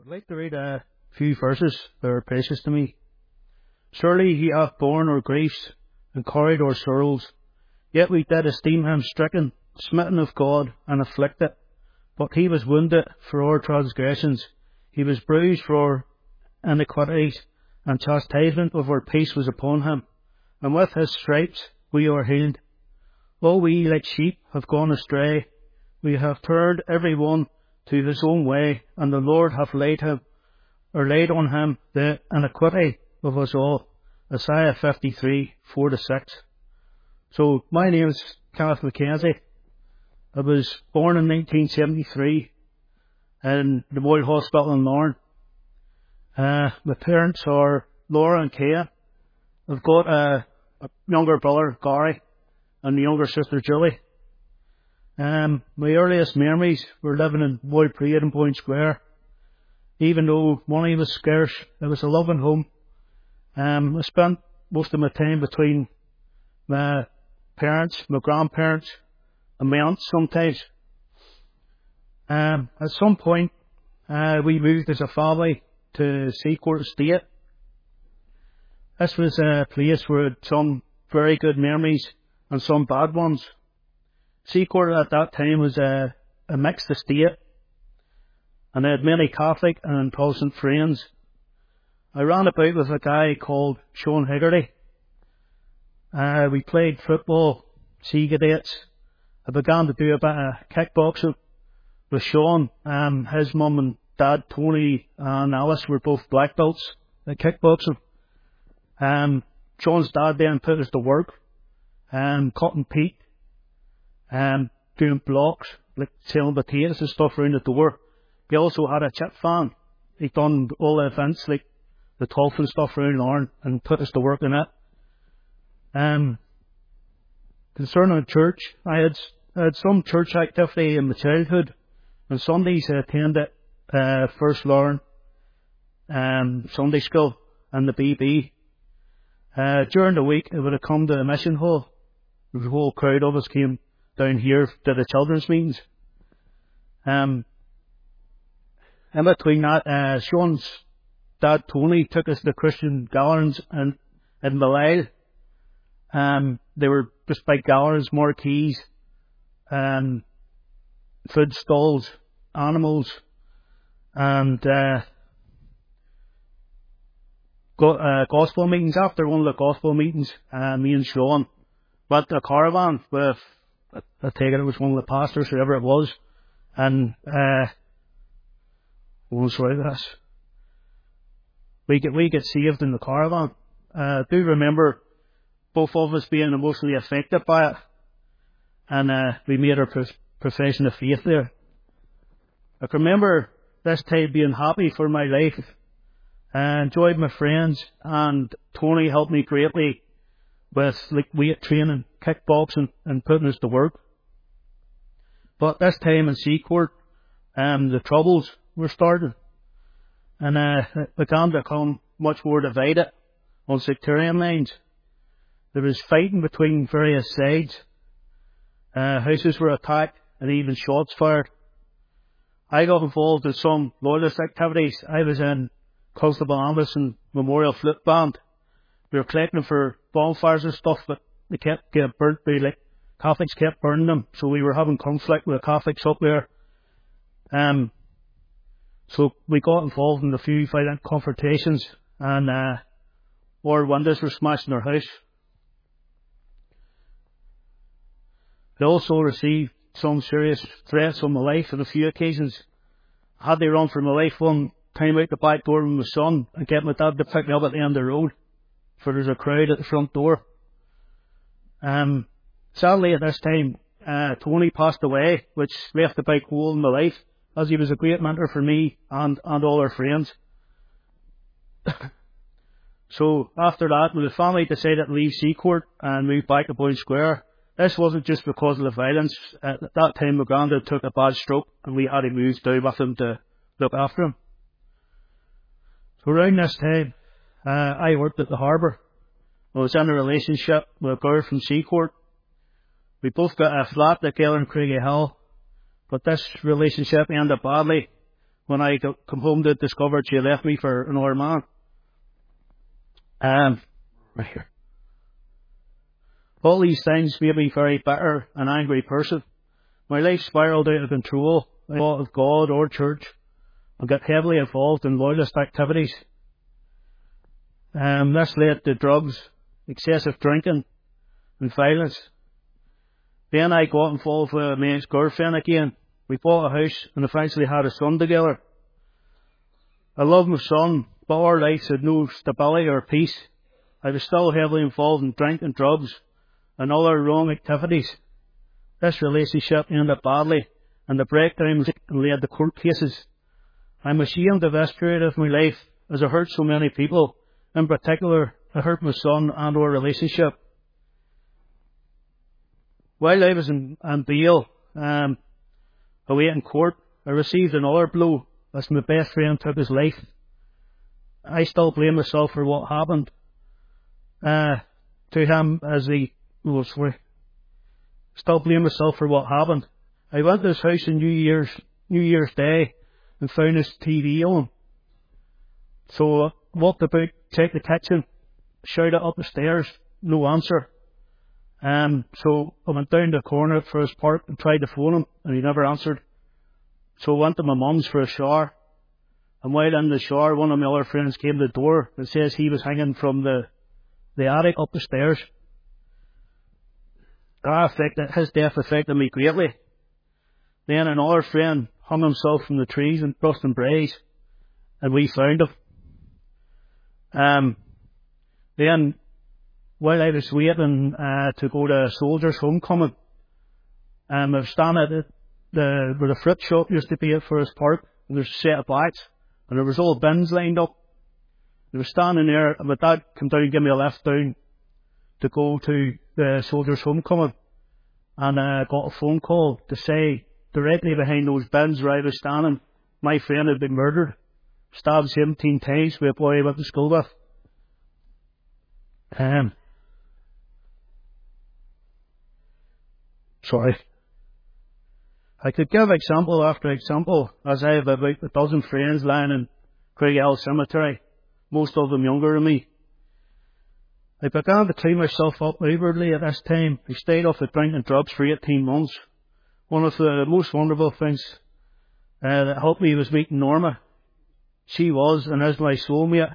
I'd like to read a few verses that are precious to me. Surely he hath borne our griefs and carried our sorrows, yet we did esteem him stricken, smitten of God, and afflicted. But he was wounded for our transgressions, he was bruised for our iniquities, and chastisement of our peace was upon him, and with his stripes we are healed. All we like sheep have gone astray, we have turned every one to his own way, and the Lord hath laid on him the iniquity of us all. Isaiah 53, 4-6. So, my name is Kenneth Mackenzie. I was born in 1973 in the Royal Hospital in Larne. My parents are Laura and Kea. I've got a younger brother, Gary, and a younger sister, Julie. My earliest memories were living in Boy Parade in Boyne Square. Even though money was scarce, it was a loving home. I spent most of my time between my parents, my grandparents, and my aunts sometimes. At some point, we moved as a family to Seacourt Estate. This was a place where had some very good memories and some bad ones. Seacourt at that time was a mixed estate, and I had many Catholic and Protestant friends. I ran about with a guy called Sean Higgerty. We played football, sea cadets. I began to do a bit of kickboxing with Sean. His mum and dad, Tony and Alice, were both black belts at kickboxing. Sean's dad then put us to work, cutting peat, doing blocks, like selling potatoes and stuff around the door. He also had a chip fan. He'd done all the events, like the Dolphin stuff around Larne, and put us to work in it. Concerning church, I had some church activity in my childhood. On Sundays I attended First Larne, Sunday school, and the BB. During the week I would have come to the mission hall. The whole crowd of us came down here to the children's meetings. In between that, Sean's dad Tony took us to Christian gatherings in Malyle. They were just big gatherings, marquees, food stalls, animals, and gospel meetings. After one of the gospel meetings, me and Sean went to a caravan with, I take it was one of the pastors, whoever it was, and we get saved in the caravan. I do remember both of us being emotionally affected by it, and we made our profession of faith there. I can remember this time being happy for my life. I enjoyed my friends, and Tony helped me greatly with like weight training, kickboxing, and putting us to work. But this time in Seacourt, the troubles were starting, and it began to become much more divided on sectarian lines. There was fighting between various sides. Houses were attacked and even shots fired. I got involved in some loyalist activities. I was in Constable Anderson Memorial Flute Band. We were collecting for bonfires and stuff, but they kept getting burnt. Catholics kept burning them, so we were having conflict with the Catholics up there. So we got involved in a few violent confrontations, and our windows were smashed in our house. I also received some serious threats on my life on a few occasions. I had to run for my life one time out the back door with my son and get my dad to pick me up at the end of the road, for there's a crowd at the front door. Sadly at this time, Tony passed away, which left a big hole in my life, as he was a great mentor for me and all our friends. So after that, the family decided to leave Seacourt and move back to Boyne Square. This wasn't just because of the violence. At that time, my granddad took a bad stroke, and we had to move down with him to look after him. So around this time, I worked at the harbour. I was in a relationship with a girl from Seacourt. We both got a flat together in Craigie Hill, but this relationship ended badly when I come home to discover she left me for another man. Right here. All these things made me very bitter and angry person. My life spiraled out of control. I thought of God or church and got heavily involved in loyalist activities. This led to drugs, excessive drinking and violence. Then I got involved with a man's girlfriend again. We bought a house and eventually had a son together. I loved my son, but our lives had no stability or peace. I was still heavily involved in drink and drugs and other wrong activities. This relationship ended badly, and the breakdowns led to court cases. I'm ashamed of this period of my life, as it hurt so many people. In particular, it hurt my son and our relationship. While I was in bail, awaiting court, I received another blow as my best friend took his life. I still blame myself for what happened to him as he was free. Still blame myself for what happened. I went to his house on New Year's Day and found his TV on. So I walked about, checked the kitchen, shouted up the stairs, no answer. So I went down to the corner for his park and tried to phone him, and he never answered. So I went to my mum's for a shower, and while in the shower, one of my other friends came to the door and says he was hanging from the attic up the stairs. His death affected me greatly. Then another friend hung himself from the trees in Bruston Braes, and we found him. Then, while I was waiting to go to Soldiers' Homecoming, I was standing at where the fruit shop used to be at Forest Park, and there's a set of bikes, and there was all bins lined up. They were standing there, and my dad came down and gave me a lift down to go to the Soldiers' Homecoming, and I got a phone call to say directly behind those bins where I was standing, my friend had been murdered, stabbed 17 times by a boy I went to school with. Sorry. I could give example after example, as I have about a dozen friends lying in Craigell Cemetery, most of them younger than me. I began to clean myself up outwardly at this time. I stayed off the drink and drugs for 18 months. One of the most wonderful things that helped me was meeting Norma. She was and is my soulmate.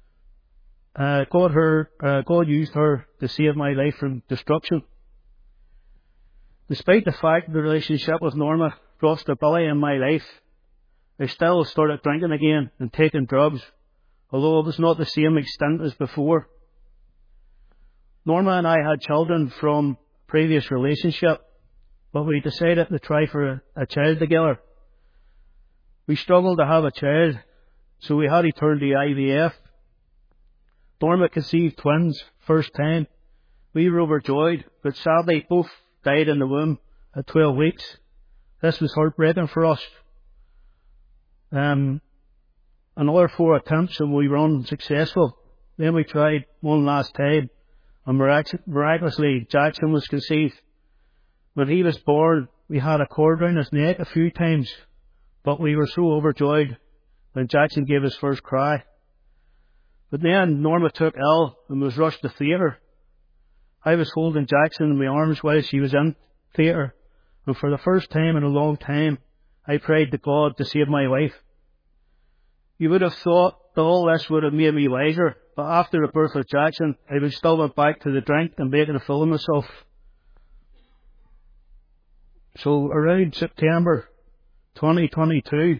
God used her to save my life from destruction. Despite the fact the relationship with Norma brought stability in my life, I still started drinking again and taking drugs, although it was not the same extent as before. Norma and I had children from a previous relationship, but we decided to try for a child together. We struggled to have a child, so we had to turn to IVF. Norma conceived twins, first time. We were overjoyed, but sadly both died in the womb at 12 weeks. This was heartbreaking for us. Another 4 attempts and we were unsuccessful. Then we tried one last time, and miraculously Jackson was conceived. When he was born, we had a cord round his neck a few times, but we were so overjoyed when Jackson gave his first cry. But then Norma took ill and was rushed to theatre. I was holding Jackson in my arms while she was in theatre, and for the first time in a long time, I prayed to God to save my wife. You would have thought that all this would have made me wiser, but after the birth of Jackson, I would still went back to the drink and making a fool of myself. So around September 2022,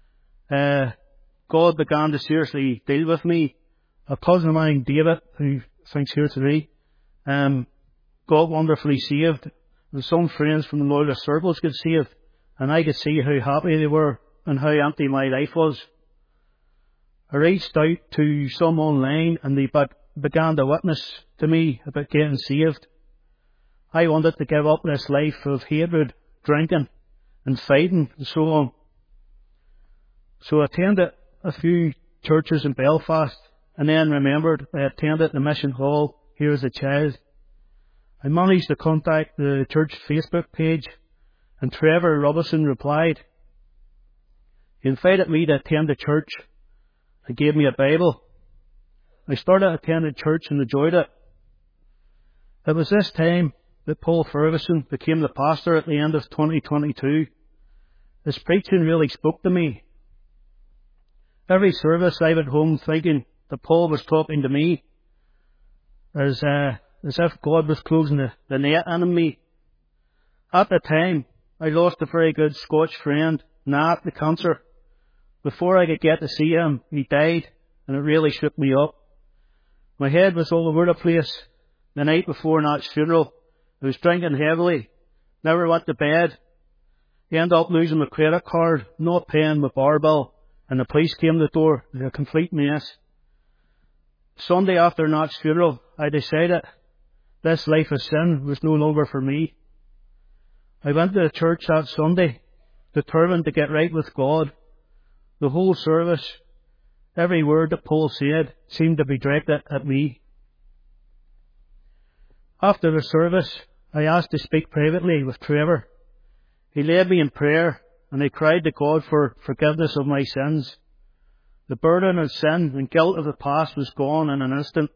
God began to seriously deal with me. A cousin of mine, David, who thinks here today, got wonderfully saved, and some friends from the loyalist circles got saved, and I could see how happy they were and how empty my life was. I reached out to some online, and they began to witness to me about getting saved. I wanted to give up this life of hatred, drinking, and fighting, and so on. So I attended a few churches in Belfast, and then remembered I attended the mission hall here as a child. I managed to contact the church Facebook page, and Trevor Robinson replied. He invited me to attend the church and gave me a Bible. I started attending church and enjoyed it. It was this time that Paul Ferguson became the pastor at the end of 2022. His preaching really spoke to me. Every service I went home thinking that Paul was talking to me, as if God was closing the net on me. At the time, I lost a very good Scotch friend, Nat, to cancer. Before I could get to see him, he died, and it really shook me up. My head was all over the place. The night before Nat's funeral, I was drinking heavily, never went to bed. I ended up losing my credit card, not paying my bar bill, and the police came to the door. It was a complete mess. Sunday after Nat's funeral, I decided this life of sin was no longer for me. I went to the church that Sunday, determined to get right with God. The whole service, every word that Paul said, seemed to be directed at me. After the service, I asked to speak privately with Trevor. He led me in prayer, and I cried to God for forgiveness of my sins. The burden of sin and guilt of the past was gone in an instant.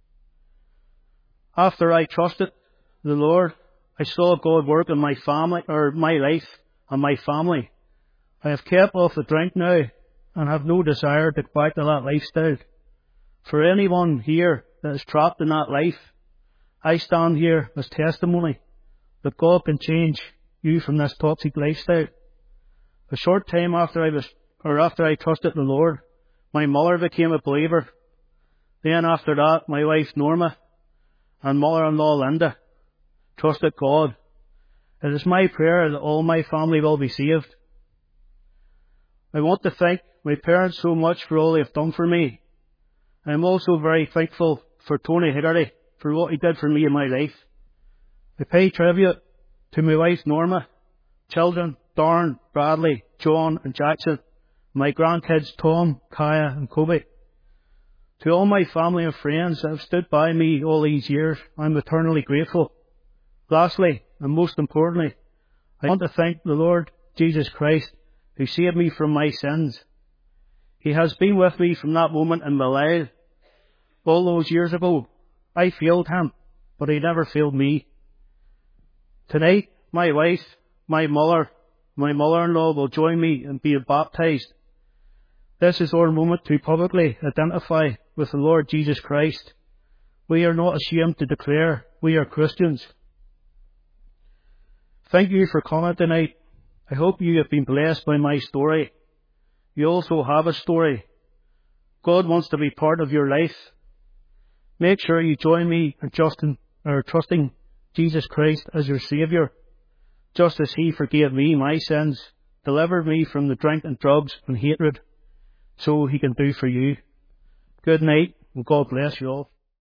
After I trusted the Lord, I saw God work in my life and my family. I have kept off the drink now and have no desire to go back to that lifestyle. For anyone here that is trapped in that life, I stand here as testimony that God can change you from this toxic lifestyle. A short time after I trusted the Lord, my mother became a believer. Then after that, my wife Norma and mother-in-law Linda trusted God. It is my prayer that all my family will be saved. I want to thank my parents so much for all they have done for me. I am also very thankful for Tony Higgerty for what he did for me in my life. I pay tribute to my wife Norma, children Darren, Bradley, John and Jackson, my grandkids Tom, Kaya and Kobe. To all my family and friends that have stood by me all these years, I am eternally grateful. Lastly, and most importantly, I want to thank the Lord Jesus Christ who saved me from my sins. He has been with me from that moment in my life. All those years ago, I failed him, but he never failed me. Tonight, my wife, my mother-in-law will join me in being baptized. This is our moment to publicly identify with the Lord Jesus Christ. We are not ashamed to declare we are Christians. Thank you for coming tonight. I hope you have been blessed by my story. You also have a story. God wants to be part of your life. Make sure you join me in trusting Jesus Christ as your Saviour, just as He forgave me my sins, delivered me from the drink and drugs and hatred, so He can do for you. Good night, and God bless you all.